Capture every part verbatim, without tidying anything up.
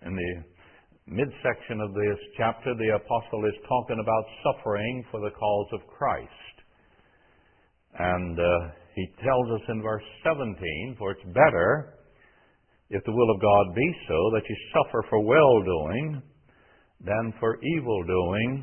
in the midsection of this chapter, the apostle is talking about suffering for the cause of Christ. And uh, he tells us in verse seventeen, for it's better, if the will of God be so, that you suffer for well-doing than for evil-doing.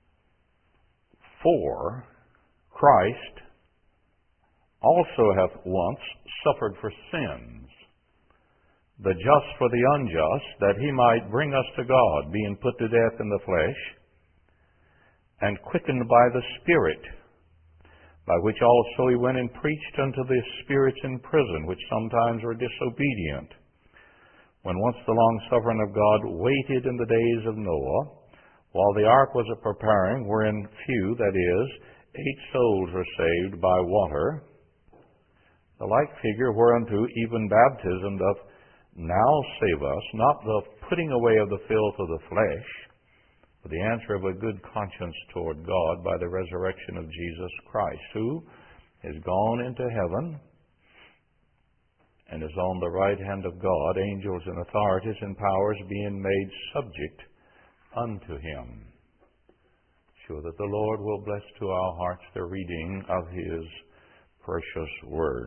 For Christ also hath once suffered for sins, the just for the unjust, that he might bring us to God, being put to death in the flesh, and quickened by the Spirit, by which also he went and preached unto the spirits in prison, which sometimes were disobedient, when once the long-suffering of God waited in the days of Noah, while the ark was a preparing, wherein few, that is, eight souls were saved by water. The like figure whereunto even baptism doth now save us, not the putting away of the filth of the flesh, but the answer of a good conscience toward God by the resurrection of Jesus Christ, who is gone into heaven and is on the right hand of God, angels and authorities and powers being made subject unto him. Sure that the Lord will bless to our hearts the reading of his precious word.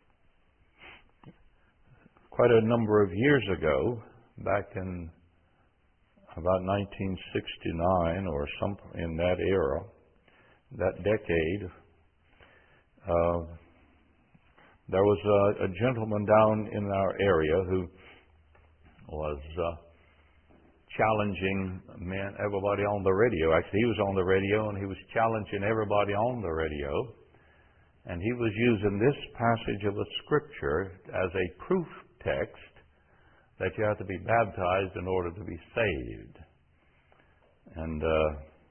Quite a number of years ago, back in about nineteen sixty-nine or some in that era, that decade, uh, there was a, a gentleman down in our area who was uh, challenging men, everybody on the radio. Actually, he was on the radio and he was challenging everybody on the radio. And he was using this passage of a scripture as a proof text that you have to be baptized in order to be saved. And uh,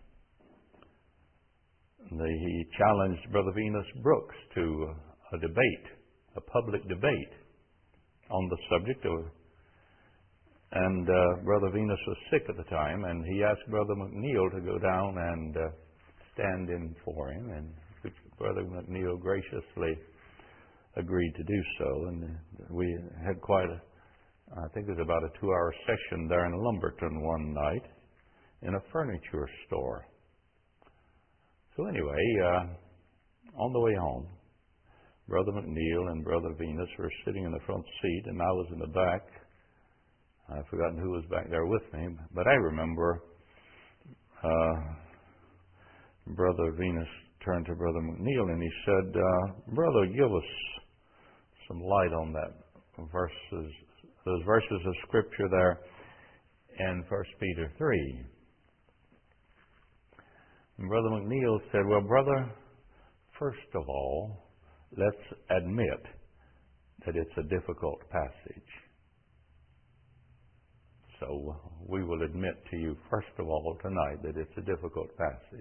the, he challenged Brother Venus Brooks to a debate, a public debate on the subject of. And uh, Brother Venus was sick at the time, and he asked Brother McNeil to go down and uh, stand in for him, and which Brother McNeil graciously agreed to do so. And we had quite a, I think it was about a two-hour session there in Lumberton one night in a furniture store. So anyway, uh, on the way home, Brother McNeil and Brother Venus were sitting in the front seat, and I was in the back. I've forgotten who was back there with me, but I remember uh, Brother Venus turned to Brother McNeil and he said, uh, Brother, give us some light on that verses, those verses of Scripture there in First Peter three. And Brother McNeil said, well, brother, first of all, let's admit that it's a difficult passage. So we will admit to you, first of all, tonight that it's a difficult passage.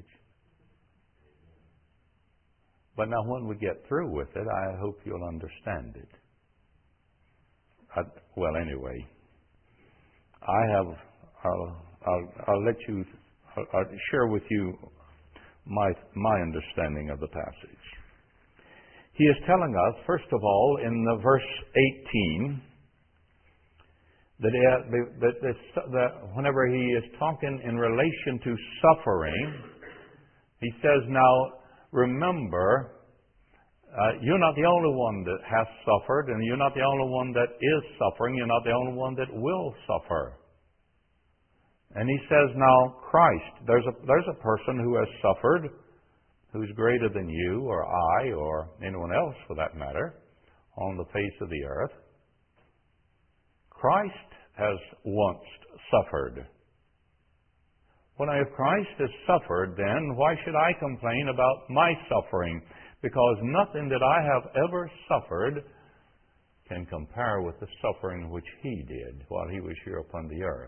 But now when we get through with it, I hope you'll understand it. I, well, anyway, I have, I'll, I'll, I'll let you, I'll, I'll share with you my, my understanding of the passage. He is telling us, first of all, in the verse eighteen, That, uh, that, that, that whenever he is talking in relation to suffering, he says, now, remember, uh, you're not the only one that has suffered, and you're not the only one that is suffering. You're not the only one that will suffer. And he says, now, Christ, there's a, there's a person who has suffered, who's greater than you or I or anyone else, for that matter, on the face of the earth. Christ has once suffered. Well, now, if Christ has suffered, then why should I complain about my suffering? Because nothing that I have ever suffered can compare with the suffering which He did while He was here upon the earth.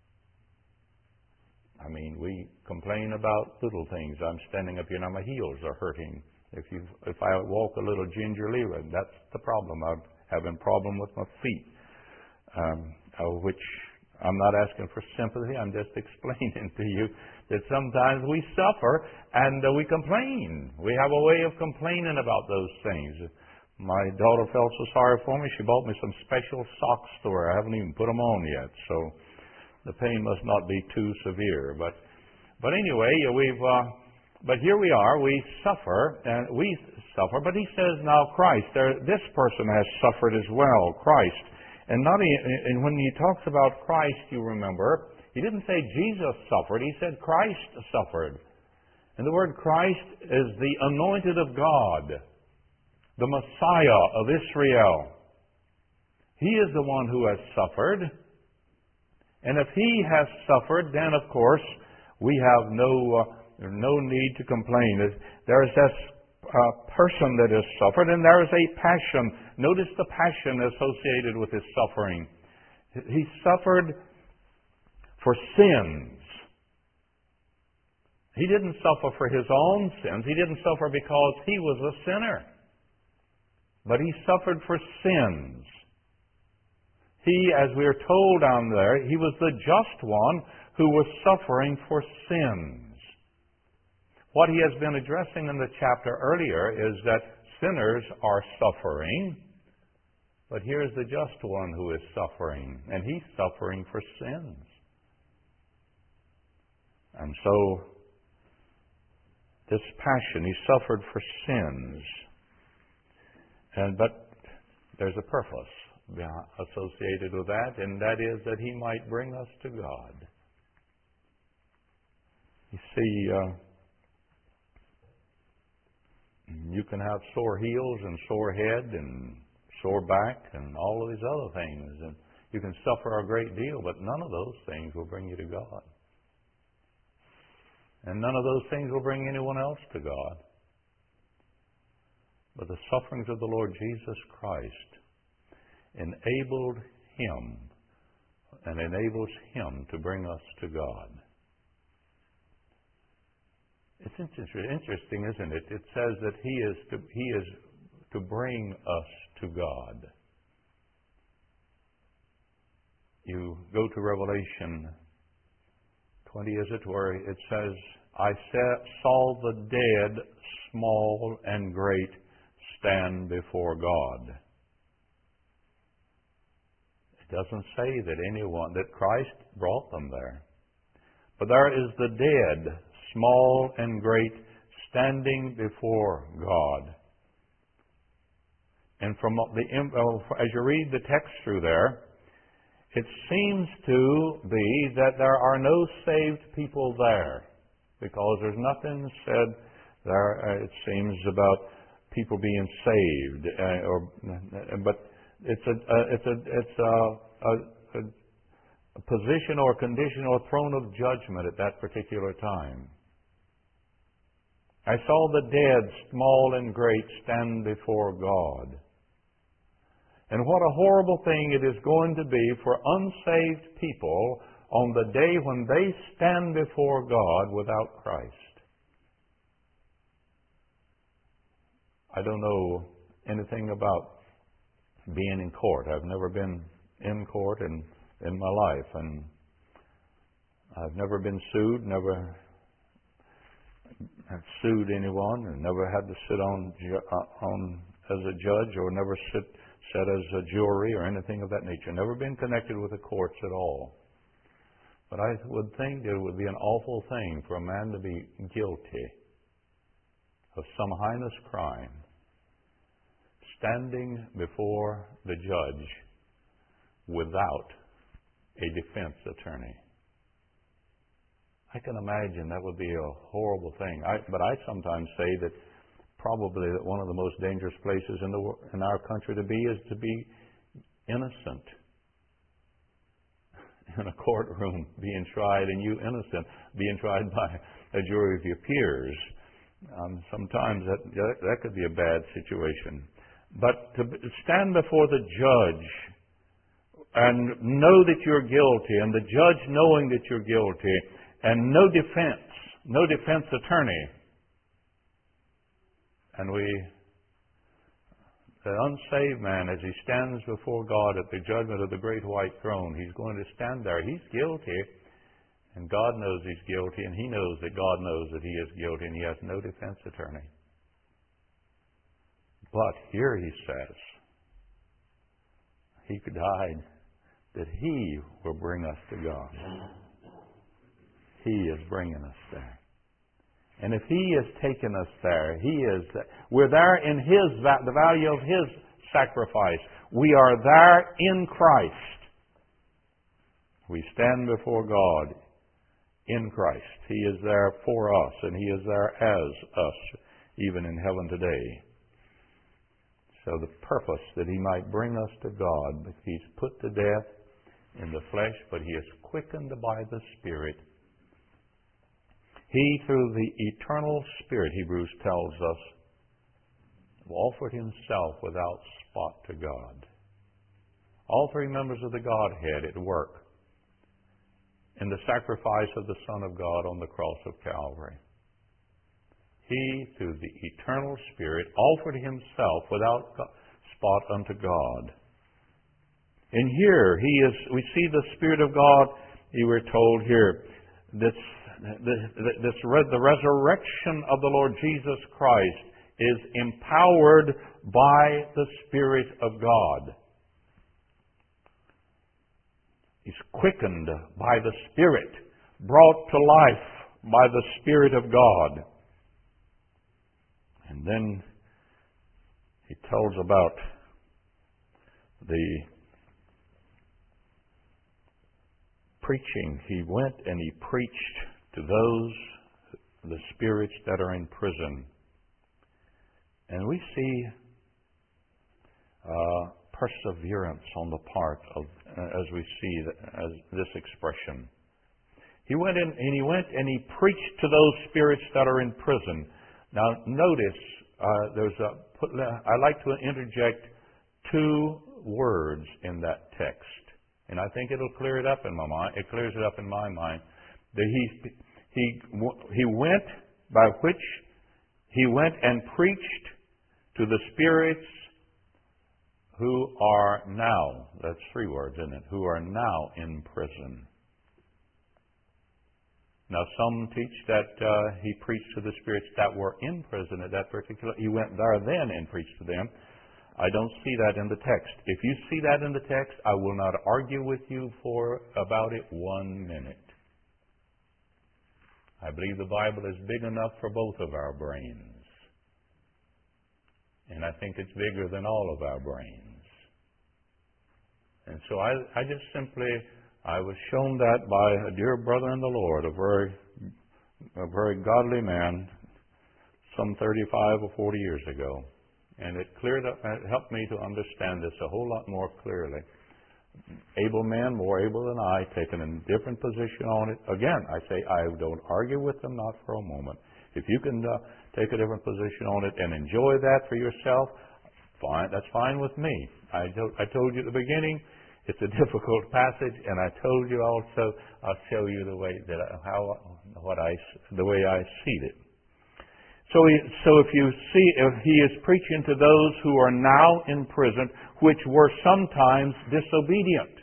I mean, we complain about little things. I'm standing up here now, my heels are hurting. If you, if I walk a little gingerly, that's the problem. I'm having a problem with my feet. Um, uh, which I'm not asking for sympathy. I'm just explaining to you that sometimes we suffer and uh, we complain. We have a way of complaining about those things. My daughter felt so sorry for me. She bought me some special socks to wear. I haven't even put them on yet. So the pain must not be too severe. But, but anyway, we've, uh, but here we are, we suffer, and we suffer, but he says now Christ, there, this person has suffered as well, Christ. And not, and when he talks about Christ, you remember, he didn't say Jesus suffered, he said Christ suffered. And the word Christ is the anointed of God, the Messiah of Israel. He is the one who has suffered. And if he has suffered, then of course we have no uh, no need to complain. There is this uh, person that has suffered, and there is a passion. Notice the passion associated with his suffering. He suffered for sins. He didn't suffer for his own sins. He didn't suffer because he was a sinner. But he suffered for sins. He, as we are told down there, he was the just one who was suffering for sins. What he has been addressing in the chapter earlier is that sinners are suffering, but here's the just one who is suffering, and he's suffering for sins. And so, this passion, he suffered for sins. And but there's a purpose associated with that, and that is that he might bring us to God. You see, uh, you can have sore heels and sore head and sore back and all of these other things, and you can suffer a great deal, but none of those things will bring you to God. And none of those things will bring anyone else to God. But the sufferings of the Lord Jesus Christ enabled him and enables him to bring us to God. It's interesting, isn't it? It says that he is to, he is to bring us to God. You go to Revelation twenty, is it, where it says, I saw the dead, small and great, stand before God. It doesn't say that anyone, that Christ brought them there. But there is the dead, small and great, standing before God. And from the as you read the text through there, it seems to be that there are no saved people there, because there's nothing said there. It seems about people being saved, uh, or but it's a uh, it's a it's a, a, a position or condition or throne of judgment at that particular time. I saw the dead, small and great, stand before God. And what a horrible thing it is going to be for unsaved people on the day when they stand before God without Christ. I don't know anything about being in court. I've never been in court in, in my life, and I've never been sued, never have sued anyone, and never had to sit on on as a judge, or never sit sat as a jury or anything of that nature. Never been connected with the courts at all. But I would think that it would be an awful thing for a man to be guilty of some heinous crime, standing before the judge without a defense attorney. I can imagine that would be a horrible thing. I, but I sometimes say that probably that one of the most dangerous places in the in our country to be is to be innocent in a courtroom, being tried, and you innocent, being tried by a jury of your peers. Um, sometimes that, that that could be a bad situation. But to stand before the judge and know that you're guilty, and the judge knowing that you're guilty, and no defense, no defense attorney. And we, the unsaved man, as he stands before God at the judgment of the great white throne, he's going to stand there. He's guilty, and God knows he's guilty, and he knows that God knows that he is guilty, and he has no defense attorney. But here he says, he died that He will bring us to God. He is bringing us there. And if He has taken us there, He is, we're there in His, the value of His sacrifice. We are there in Christ. We stand before God in Christ. He is there for us, and He is there as us, even in heaven today. So the purpose that He might bring us to God, He's put to death in the flesh, but He is quickened by the Spirit. He, through the eternal Spirit, Hebrews tells us, offered Himself without spot to God. All three members of the Godhead at work in the sacrifice of the Son of God on the cross of Calvary. He, through the eternal Spirit, offered Himself without spot unto God. And here, He is. We see the Spirit of God, we were told here, this, this, this, the resurrection of the Lord Jesus Christ is empowered by the Spirit of God. He's quickened by the Spirit, brought to life by the Spirit of God. And then He tells about the preaching. He went and He preached to those, the spirits that are in prison. And we see uh, perseverance on the part of, uh, as we see the, as this expression. He went in and he went and he preached to those spirits that are in prison. Now, notice uh, there's a. Put, I like to interject two words in that text, and I think it'll clear it up in my mind. It clears it up in my mind. That he he he went by which he went and preached to the spirits who are now. That's three words, isn't it? Who are now in prison. Now, some teach that uh, he preached to the spirits that were in prison at that particular. He went there then and preached to them. I don't see that in the text. If you see that in the text, I will not argue with you for about it one minute. I believe the Bible is big enough for both of our brains. And I think it's bigger than all of our brains. And so I, I just simply... I was shown that by a dear brother in the Lord, a very, a very godly man, some thirty-five or forty years ago. And it cleared up, it helped me to understand this a whole lot more clearly. Able men, more able than I, taking a different position on it. Again, I say I don't argue with them, not for a moment. If you can uh, take a different position on it and enjoy that for yourself, fine. That's fine with me. I, to, I told you at the beginning, it's a difficult passage, and I told you also I'll show you the way that I, how what I the way I see it. So, he, so if you see, if he is preaching to those who are now in prison, which were sometimes disobedient.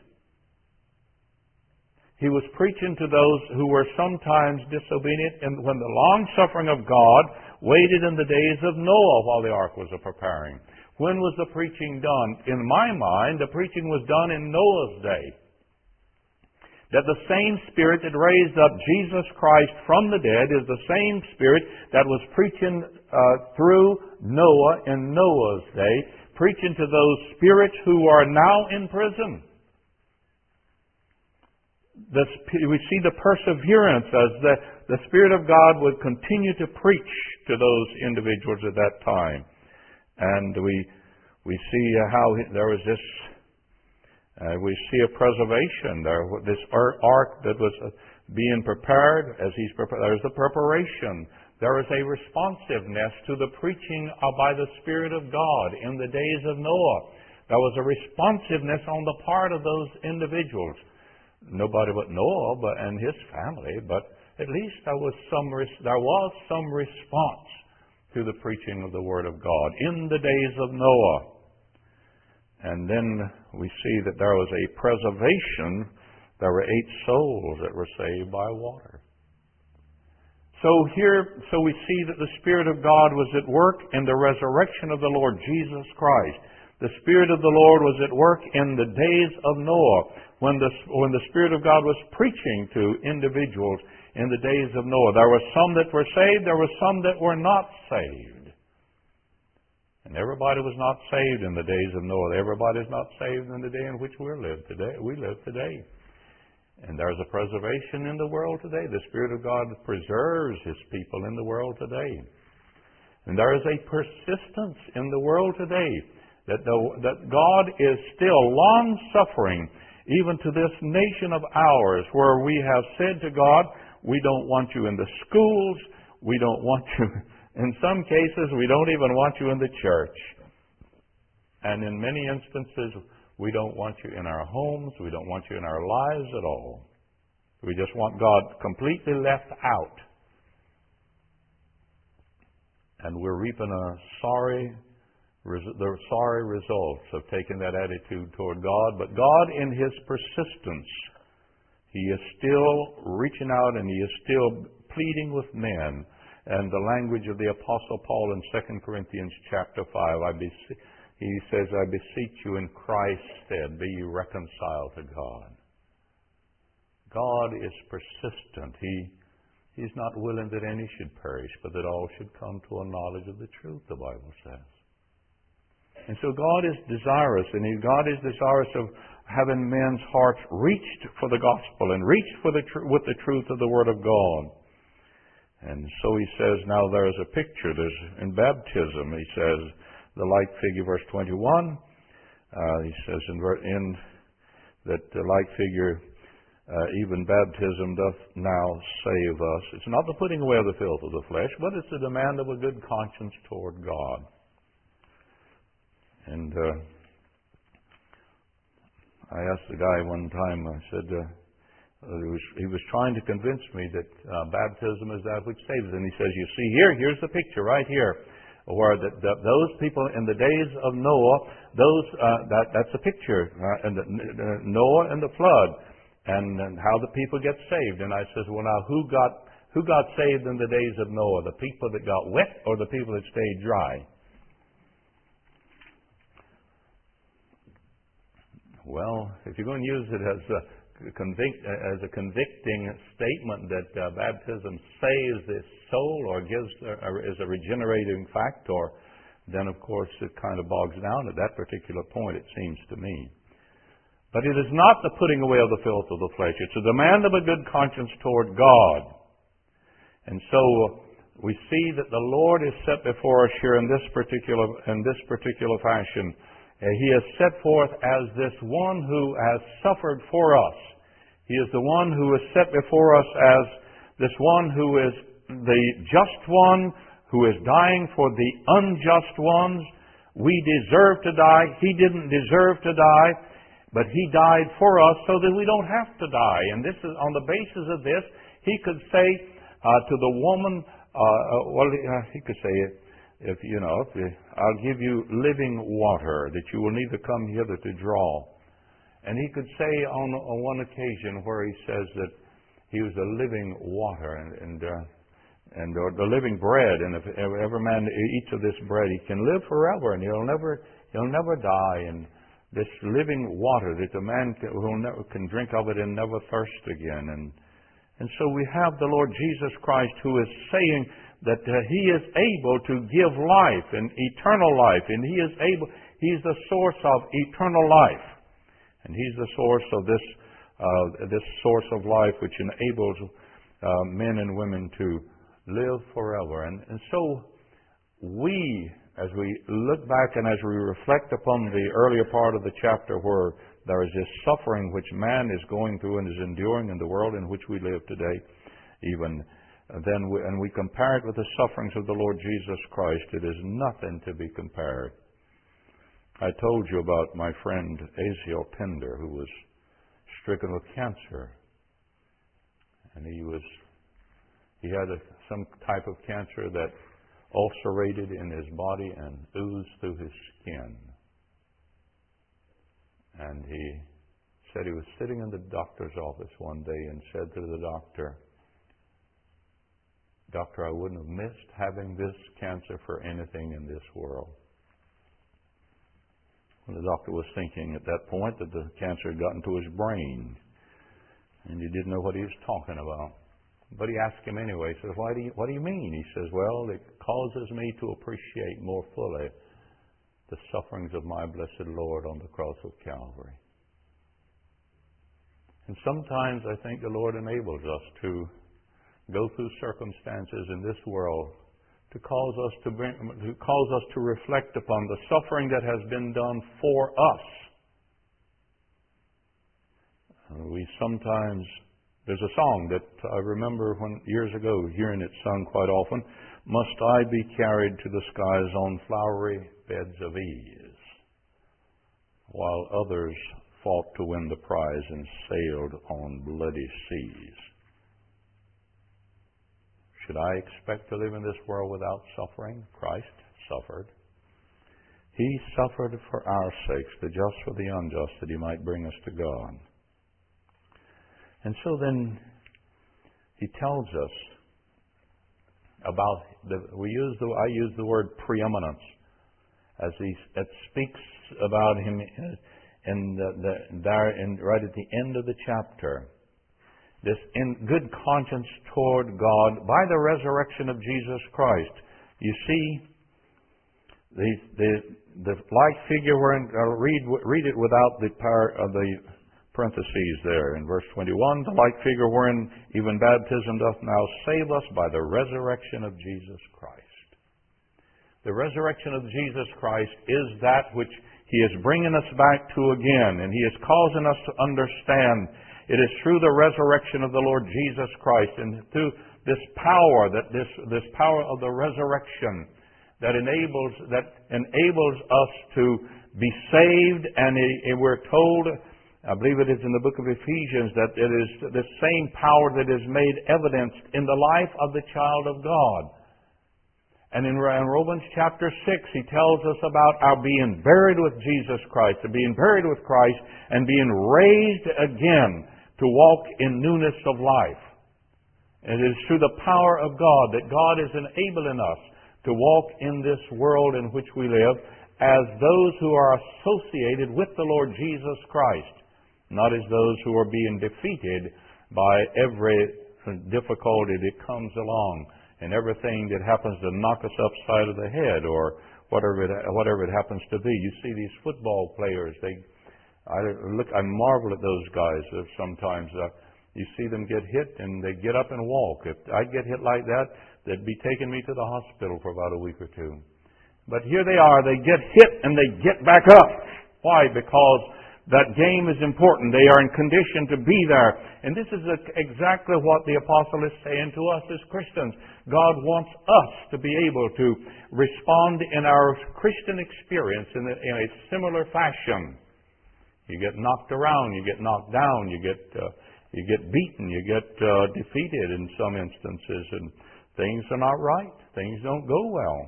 He was preaching to those who were sometimes disobedient, and when the long suffering of God waited in the days of Noah while the ark was preparing. When was the preaching done? In my mind, the preaching was done in Noah's day. That the same Spirit that raised up Jesus Christ from the dead is the same Spirit that was preaching uh, through Noah in Noah's day, preaching to those spirits who are now in prison. The, we see the perseverance as the, the Spirit of God would continue to preach to those individuals at that time. And we we see how there was this, uh, we see a preservation there. This ark that was being prepared, as he's prepared, there's the preparation. There is a responsiveness to the preaching by the Spirit of God in the days of Noah. There was a responsiveness on the part of those individuals. Nobody but Noah but, and his family, but at least there was some there was some response to the preaching of the Word of God in the days of Noah. And then we see that there was a preservation. There were eight souls that were saved by water. So here, so we see that the Spirit of God was at work in the resurrection of the Lord Jesus Christ. The Spirit of the Lord was at work in the days of Noah, when the, when the Spirit of God was preaching to individuals in the days of Noah. There were some that were saved, there were some that were not saved. And everybody was not saved in the days of Noah. Everybody is not saved in the day in which we live today. We live today. And there's a preservation in the world today. The Spirit of God preserves His people in the world today. And there is a persistence in the world today that, the, that God is still long-suffering even to this nation of ours, where we have said to God, we don't want you in the schools, we don't want you, in some cases, we don't even want you in the church. And in many instances, we don't want you in our homes, we don't want you in our lives at all. We just want God completely left out. And we're reaping a sorry, the sorry results of taking that attitude toward God. But God, in His persistence, He is still reaching out and He is still pleading with men. And the language of the Apostle Paul in Second Corinthians chapter five, I beseech, he says, I beseech you in Christ's stead, be ye reconciled to God. God is persistent. He He's not willing that any should perish, but that all should come to a knowledge of the truth, the Bible says. And so God is desirous, and God is desirous of having men's hearts reached for the gospel and reached for the tr- with the truth of the Word of God. And so He says, now there is a picture. There's in baptism, He says, the like figure, verse twenty-one. Uh, he says in, in that the like figure, uh, even baptism doth now save us. It's not the putting away of the filth of the flesh, but it's the demand of a good conscience toward God. And uh, I asked the guy one time, I said, uh, he, was, he was trying to convince me that uh, baptism is that which saves. And he says, you see here, here's the picture right here, where the, the, those people in the days of Noah, those uh, that that's a picture, uh, and the, uh, Noah and the flood, and, and how the people get saved. And I says, well, now who got who got saved in the days of Noah? The people that got wet or the people that stayed dry? Well, if you're going to use it as a convict as a convicting statement that uh, baptism saves the soul or gives uh, is a regenerating factor, then of course it kind of bogs down at that particular point, it seems to me. But it is not the putting away of the filth of the flesh. It's a demand of a good conscience toward God. And so we see that the Lord is set before us here in this particular in this particular fashion. Uh, he is set forth as this one who has suffered for us. He is the one who is set before us as this one who is the just one, who is dying for the unjust ones. We deserve to die. He didn't deserve to die, but He died for us so that we don't have to die. And this is on the basis of this, He could say uh, to the woman, uh, well, uh, He could say, if you know, if you, I'll give you living water that you will neither come hither to draw. And He could say on, on one occasion where He says that He was the living water and and, uh, and or the living bread, and if every man eats of this bread, he can live forever, and he'll never he'll never die. And this living water that the man can, who never, can drink of it and never thirst again. And and so we have the Lord Jesus Christ, who is saying that uh, He is able to give life and eternal life, and He is able. He's the source of eternal life, and He's the source of this uh, this source of life which enables uh, men and women to live forever. And, and so we, as we look back and as we reflect upon the earlier part of the chapter where there is this suffering which man is going through and is enduring in the world in which we live today, even then, we, and we compare it with the sufferings of the Lord Jesus Christ, it is nothing to be compared. I told you about my friend Aziel Pender, who was stricken with cancer, and he was he had a, some type of cancer that ulcerated in his body and oozed through his skin. And he said he was sitting in the doctor's office one day and said to the doctor, "Doctor, I wouldn't have missed having this cancer for anything in this world." The doctor was thinking at that point that the cancer had gotten to his brain, and he didn't know what he was talking about. But he asked him anyway. He says, Why do you, what do you mean? He says, well, it causes me to appreciate more fully the sufferings of my blessed Lord on the cross of Calvary. And sometimes I think the Lord enables us to go through circumstances in this world to cause us to bring, to cause us to reflect upon the suffering that has been done for us. We sometimes, there's a song that I remember when years ago hearing it sung quite often. Must I be carried to the skies on flowery beds of ease, while others fought to win the prize and sailed on bloody seas? Should I expect to live in this world without suffering? Christ suffered. He suffered for our sakes, the just for the unjust, that He might bring us to God. And so then He tells us about the, we use the, I use the word preeminence as He it speaks about Him in, in the, the, there in, right at the end of the chapter. This in good conscience toward God by the resurrection of Jesus Christ. You see, the the the like figure wherein uh, read read it without the power of the parentheses there in verse twenty-one. The like figure wherein even baptism doth now save us by the resurrection of Jesus Christ. The resurrection of Jesus Christ is that which He is bringing us back to again, and He is causing us to understand. It is through the resurrection of the Lord Jesus Christ and through this power, that this, this power of the resurrection that enables, that enables us to be saved. And it, it we're told, I believe it is in the book of Ephesians, that it is the same power that is made evidenced in the life of the child of God. And in Romans chapter six, he tells us about our being buried with Jesus Christ, to being buried with Christ and being raised again to walk in newness of life. And it is through the power of God that God is enabling us to walk in this world in which we live as those who are associated with the Lord Jesus Christ, not as those who are being defeated by every difficulty that comes along and everything that happens to knock us upside of the head or whatever it, whatever it happens to be. You see these football players, they I look. I marvel at those guys. Sometimes uh, you see them get hit, and they get up and walk. If I get hit like that, they'd be taking me to the hospital for about a week or two. But here they are. They get hit, and they get back up. Why? Because that game is important. They are in condition to be there. And this is exactly what the apostle is saying to us as Christians. God wants us to be able to respond in our Christian experience in a, in a similar fashion. You get knocked around, you get knocked down, you get uh, you get beaten, you get uh, defeated in some instances, and things are not right. Things don't go well,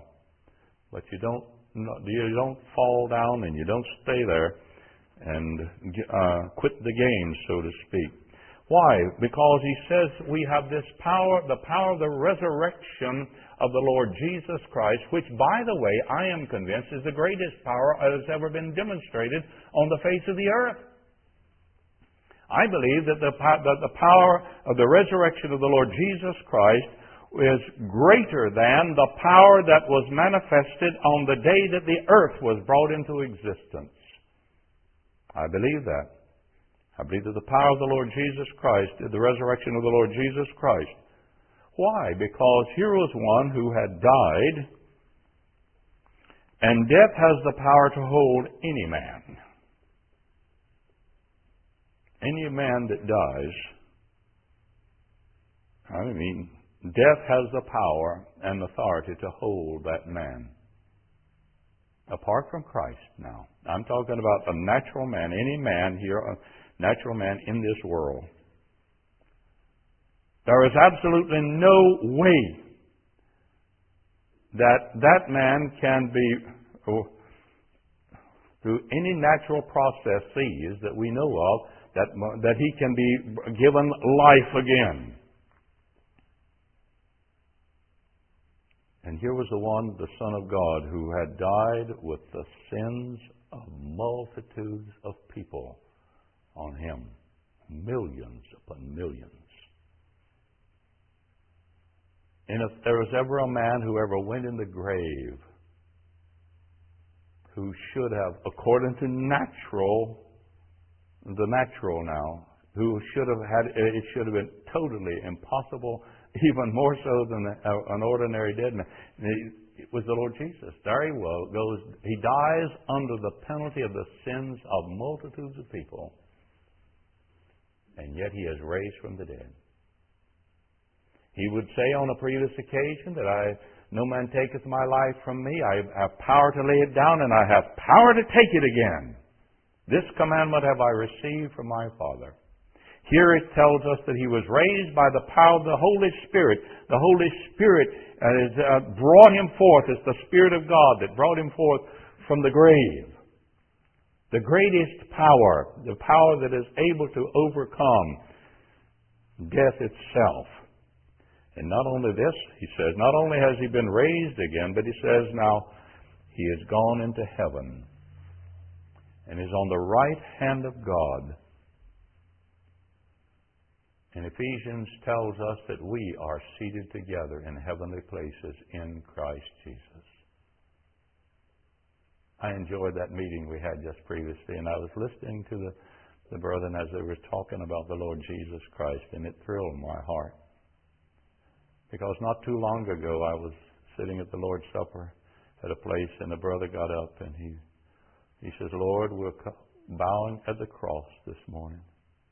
but you don't you don't fall down and you don't stay there and uh, quit the game, so to speak. Why? Because he says we have this power, the power of the resurrection of the Lord Jesus Christ, which, by the way, I am convinced is the greatest power that has ever been demonstrated on the face of the earth. I believe that the, that the power of the resurrection of the Lord Jesus Christ is greater than the power that was manifested on the day that the earth was brought into existence. I believe that. I believe that the power of the Lord Jesus Christ, the resurrection of the Lord Jesus Christ. Why? Because here was one who had died, and death has the power to hold any man. Any man that dies, I mean, death has the power and authority to hold that man. Apart from Christ now. I'm talking about a natural man, any man here, natural man in this world. There is absolutely no way that that man can be, oh, through any natural processes that we know of, that, that he can be given life again. And here was the one, the Son of God, who had died with the sins of multitudes of people on Him. Millions upon millions. And if there was ever a man who ever went in the grave who should have, according to natural, the natural now, who should have had, it should have been totally impossible, even more so than an ordinary dead man, it was the Lord Jesus. There He goes. He dies under the penalty of the sins of multitudes of people, and yet He is raised from the dead. He would say on a previous occasion that I, no man taketh my life from me. I have power to lay it down, and I have power to take it again. This commandment have I received from my Father. Here it tells us that He was raised by the power of the Holy Spirit. The Holy Spirit has uh, brought Him forth. It's the Spirit of God that brought Him forth from the grave. The greatest power, the power that is able to overcome death itself. And not only this, He says, not only has He been raised again, but He says now He has gone into heaven and is on the right hand of God. And Ephesians tells us that we are seated together in heavenly places in Christ Jesus. I enjoyed that meeting we had just previously, and I was listening to the, the brethren as they were talking about the Lord Jesus Christ, and it thrilled my heart. Because not too long ago I was sitting at the Lord's Supper at a place, and a brother got up and he he says, Lord, we're bowing at the cross this morning.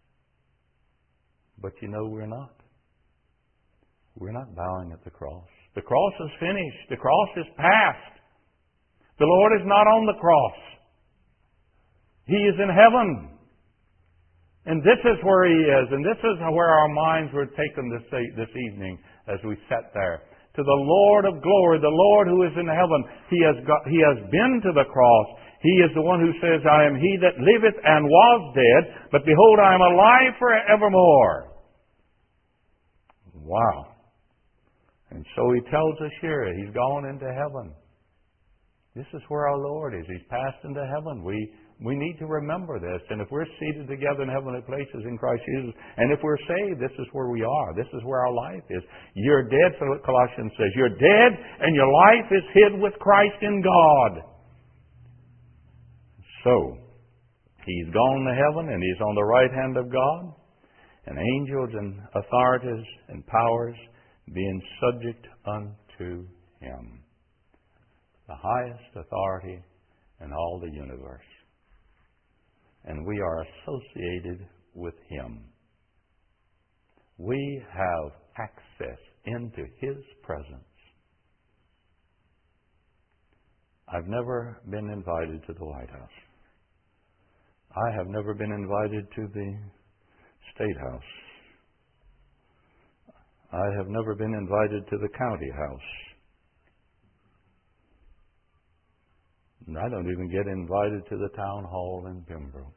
But you know we're not. We're not bowing at the cross. The cross is finished. The cross is past. The Lord is not on the cross. He is in heaven. And this is where He is. And this is where our minds were taken this, this evening as we sat there. To the Lord of glory, the Lord who is in heaven. He has got, He has been to the cross. He is the one who says, I am He that liveth and was dead, but behold, I am alive forevermore. Wow. And so He tells us here, He's gone into heaven. This is where our Lord is. He's passed into heaven. We we need to remember this. And if we're seated together in heavenly places in Christ Jesus, and if we're saved, this is where we are. This is where our life is. You're dead, Colossians says. You're dead, and your life is hid with Christ in God. So, He's gone to heaven, and He's on the right hand of God, and angels and authorities and powers being subject unto Him. The highest authority in all the universe. And we are associated with Him. We have access into His presence. I've never been invited to the White House. I have never been invited to the State House. I have never been invited to the County House. And I don't even get invited to the Town Hall in Pembroke.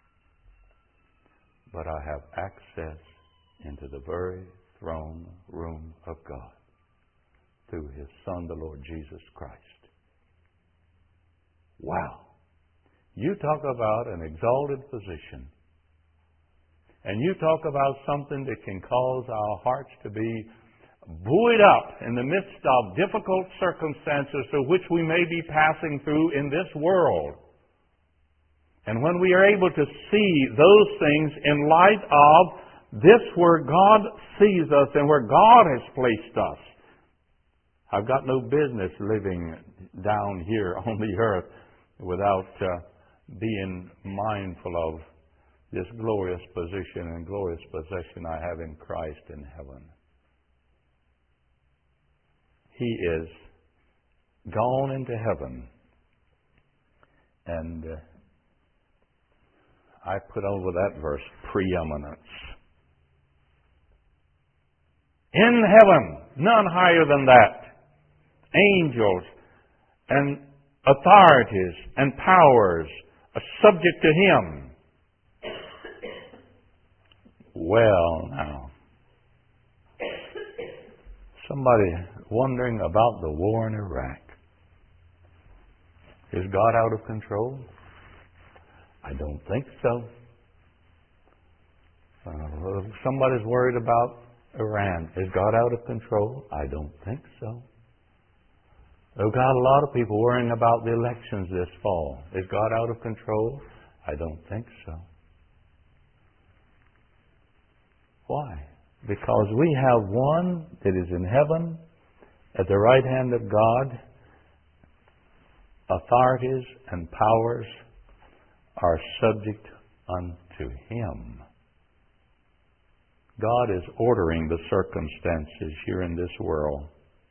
But I have access into the very throne room of God through His Son, the Lord Jesus Christ. Wow. You talk about an exalted position. And you talk about something that can cause our hearts to be buoyed up in the midst of difficult circumstances through which we may be passing through in this world. And when we are able to see those things in light of this where God sees us and where God has placed us, I've got no business living down here on the earth without uh, being mindful of this glorious position and glorious possession I have in Christ in heaven. He is gone into heaven. And uh, I put over that verse, preeminence. In heaven, none higher than that. Angels and authorities and powers are subject to Him. Well, now, somebody wondering about the war in Iraq. Is God out of control? I don't think so. Uh, somebody's worried about Iran. Is God out of control? I don't think so. We've got a lot of people worrying about the elections this fall. Is God out of control? I don't think so. Why? Because we have one that is in heaven at the right hand of God. Authorities and powers are subject unto Him. God is ordering the circumstances here in this world.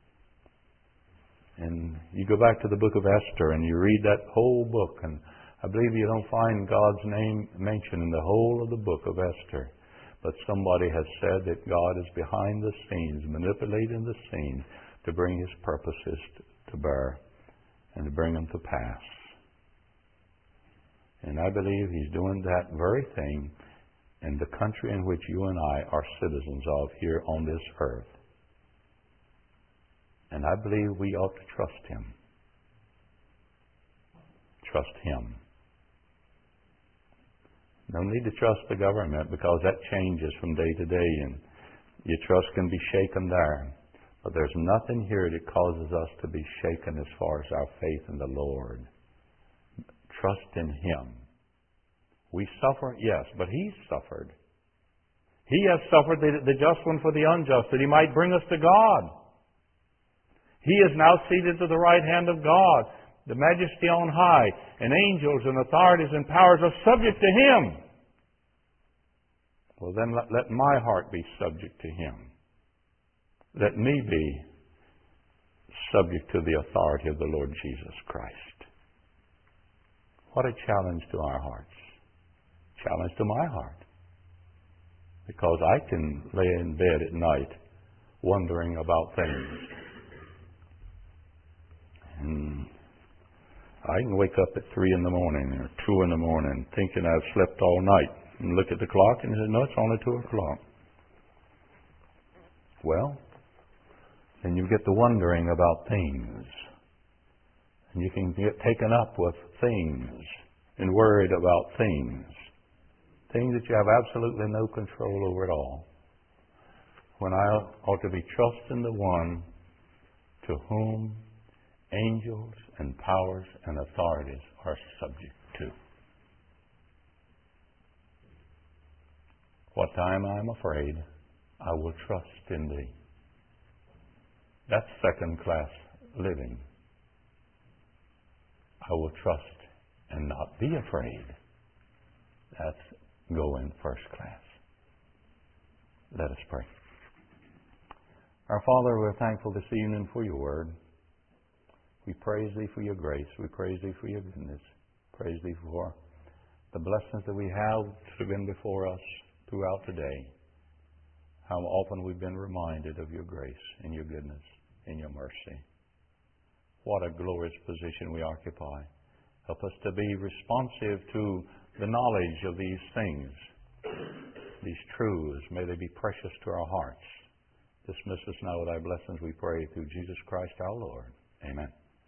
And you go back to the book of Esther and you read that whole book, and I believe you don't find God's name mentioned in the whole of the book of Esther. But somebody has said that God is behind the scenes, manipulating the scene to bring His purposes to bear and to bring them to pass. And I believe He's doing that very thing in the country in which you and I are citizens of here on this earth. And I believe we ought to trust Him. Trust Him. No need to trust the government, because that changes from day to day and your trust can be shaken there. But there's nothing here that causes us to be shaken as far as our faith in the Lord. Trust in Him. We suffer, yes, but He suffered. He has suffered the, the just one for the unjust, that He might bring us to God. He is now seated to the right hand of God, the Majesty on high, and angels and authorities and powers are subject to Him. Well, then let, let my heart be subject to Him. Let me be subject to the authority of the Lord Jesus Christ. What a challenge to our hearts. Challenge to my heart. Because I can lay in bed at night wondering about things. And I can wake up at three in the morning or two in the morning thinking I've slept all night and look at the clock and say, no, it's only two o'clock. Well, then you get to wondering about things. And you can get taken up with things and worried about things. Things that you have absolutely no control over at all. When I ought to be trusting the one to whom angels and powers and authorities are subject to. What time I am afraid, I will trust in Thee. That's second-class living. I will trust and not be afraid. That's going first class. Let us pray. Our Father, we're thankful this evening for Your Word. We praise Thee for Your grace. We praise Thee for Your goodness. Praise Thee for the blessings that we have that have been before us throughout today. How often we've been reminded of Your grace and Your goodness and Your mercy. What a glorious position we occupy. Help us to be responsive to the knowledge of these things, these truths. May they be precious to our hearts. Dismiss us now with Thy blessings, we pray, through Jesus Christ our Lord. Amen.